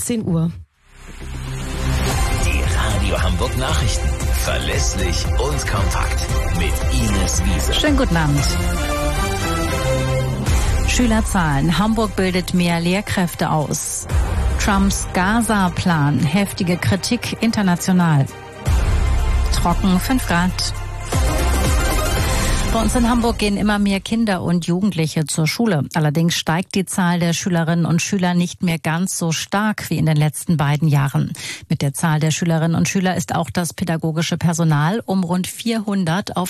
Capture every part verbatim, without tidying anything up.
achtzehn Uhr. Die Radio Hamburg Nachrichten. Verlässlich und kompakt. Mit Ines Wiese. Schönen guten Abend. Schülerzahlen. Hamburg bildet mehr Lehrkräfte aus. Trumps Gaza-Plan. Heftige Kritik international. Trocken fünf Grad. Bei uns in Hamburg gehen immer mehr Kinder und Jugendliche zur Schule. Allerdings steigt die Zahl der Schülerinnen und Schüler nicht mehr ganz so stark wie in den letzten beiden Jahren. Mit der Zahl der Schülerinnen und Schüler ist auch das pädagogische Personal um rund vierhundert auf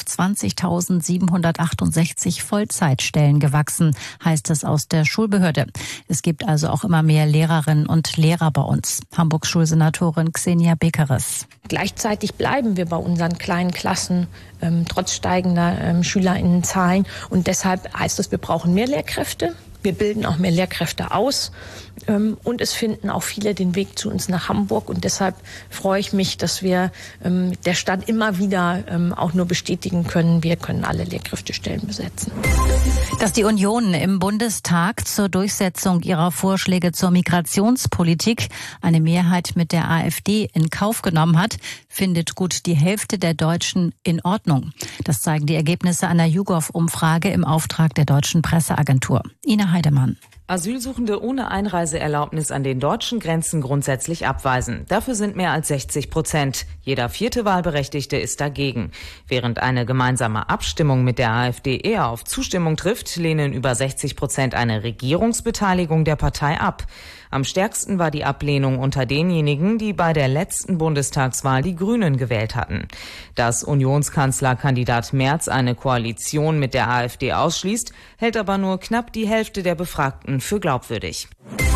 zwanzigtausendsiebenhundertachtundsechzig Vollzeitstellen gewachsen, heißt es aus der Schulbehörde. Es gibt also auch immer mehr Lehrerinnen und Lehrer bei uns. Hamburgs Schulsenatorin Xenia Bekeres. Gleichzeitig bleiben wir bei unseren kleinen Klassen ähm, trotz steigender ähm, SchülerInnenzahlen. Und deshalb heißt es, wir brauchen mehr Lehrkräfte. Wir bilden auch mehr Lehrkräfte aus. Ähm, und es finden auch viele den Weg zu uns nach Hamburg. Und deshalb freue ich mich, dass wir ähm, der Stadt immer wieder ähm, auch nur bestätigen können, wir können alle Lehrkräftestellen besetzen. Dass die Union im Bundestag zur Durchsetzung ihrer Vorschläge zur Migrationspolitik eine Mehrheit mit der AfD in Kauf genommen hat, findet gut die Hälfte der Deutschen in Ordnung. Das zeigen die Ergebnisse einer YouGov-Umfrage im Auftrag der Deutschen Presseagentur. Ina Heidemann. Asylsuchende ohne Einreiseerlaubnis an den deutschen Grenzen grundsätzlich abweisen. Dafür sind mehr als sechzig Prozent. Jeder vierte Wahlberechtigte ist dagegen. Während eine gemeinsame Abstimmung mit der AfD eher auf Zustimmung trifft, lehnen über sechzig Prozent eine Regierungsbeteiligung der Partei ab. Am stärksten war die Ablehnung unter denjenigen, die bei der letzten Bundestagswahl die Grünen gewählt hatten. Dass Unionskanzlerkandidat Merz eine Koalition mit der AfD ausschließt, hält aber nur knapp die Hälfte der Befragten für glaubwürdig.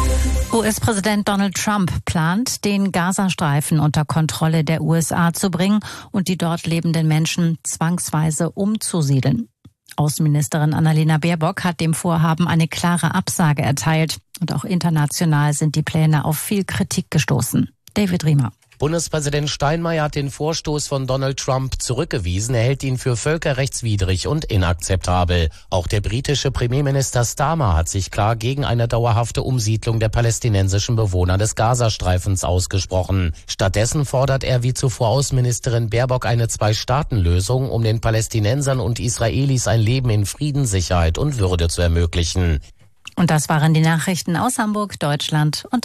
U S-Präsident Donald Trump plant, den Gazastreifen unter Kontrolle der U S A zu bringen und die dort lebenden Menschen zwangsweise umzusiedeln. Außenministerin Annalena Baerbock hat dem Vorhaben eine klare Absage erteilt. Und auch international sind die Pläne auf viel Kritik gestoßen. David Riemer. Bundespräsident Steinmeier hat den Vorstoß von Donald Trump zurückgewiesen. Er hält ihn für völkerrechtswidrig und inakzeptabel. Auch der britische Premierminister Starmer hat sich klar gegen eine dauerhafte Umsiedlung der palästinensischen Bewohner des Gazastreifens ausgesprochen. Stattdessen fordert er wie zuvor Außenministerin Baerbock eine Zwei-Staaten-Lösung, um den Palästinensern und Israelis ein Leben in Frieden, Sicherheit und Würde zu ermöglichen. Und das waren die Nachrichten aus Hamburg, Deutschland und